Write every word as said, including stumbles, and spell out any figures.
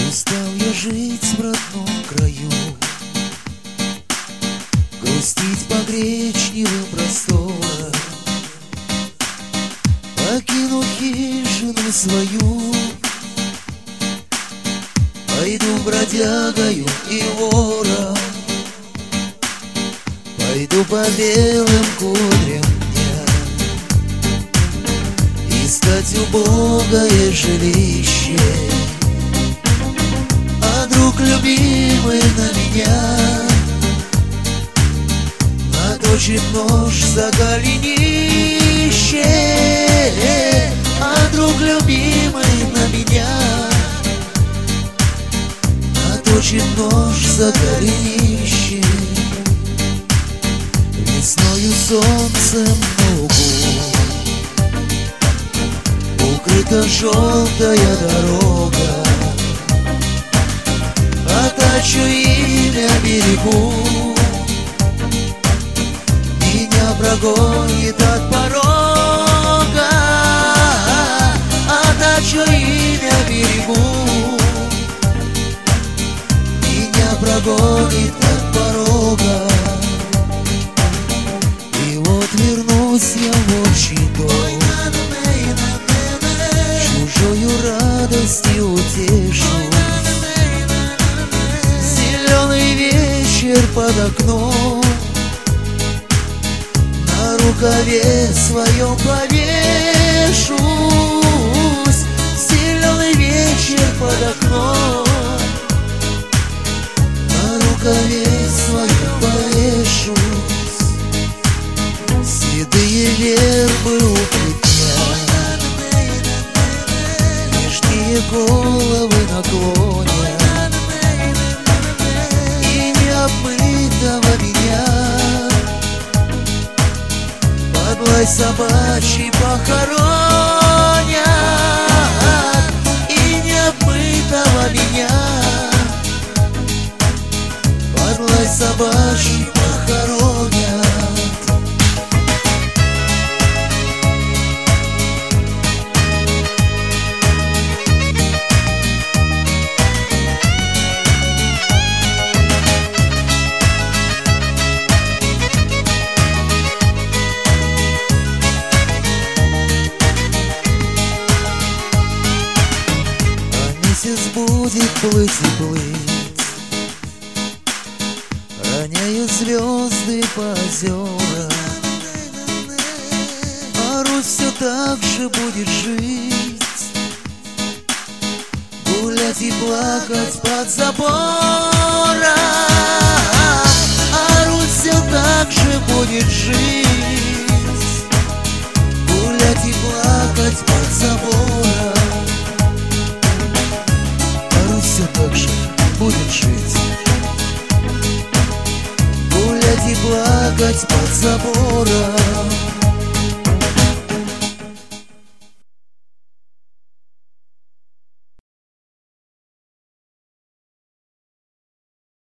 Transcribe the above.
Устал я жить в родном краю, грустить по гречневым просторам. Покину хижину свою, пойду бродягою и вором, пойду по белым кудрям дня искать убогое жилище. А друг любимый на меня наточит нож за голенище. А друг любимый на меня наточит нож за голенище. Весною солнцем на лугу укрыта желтая дорога, а тачу имя берегу, меня прогонит от порога. А тачу имя берегу, меня прогонит от порога. И вот вернусь я в общий дом, чужою радостью утешусь. Зеленый вечер под окном, на рукаве своем повешусь. Зеленый вечер под окном, на рукаве своем повешусь. Седые вербы у плетня, нижние головы наклонят, и необмытого меня под лай собачий похоронят. И необмытого меня под лай собачий похоронят. Месяц будет плыть и плыть, роняют звезды по озерам, а Русь все так же будет жить, гулять и плакать под забором. А Русь все так же будет жить, гулять и плакать под забором. Все так же будет жить, гулять и плакать под забором.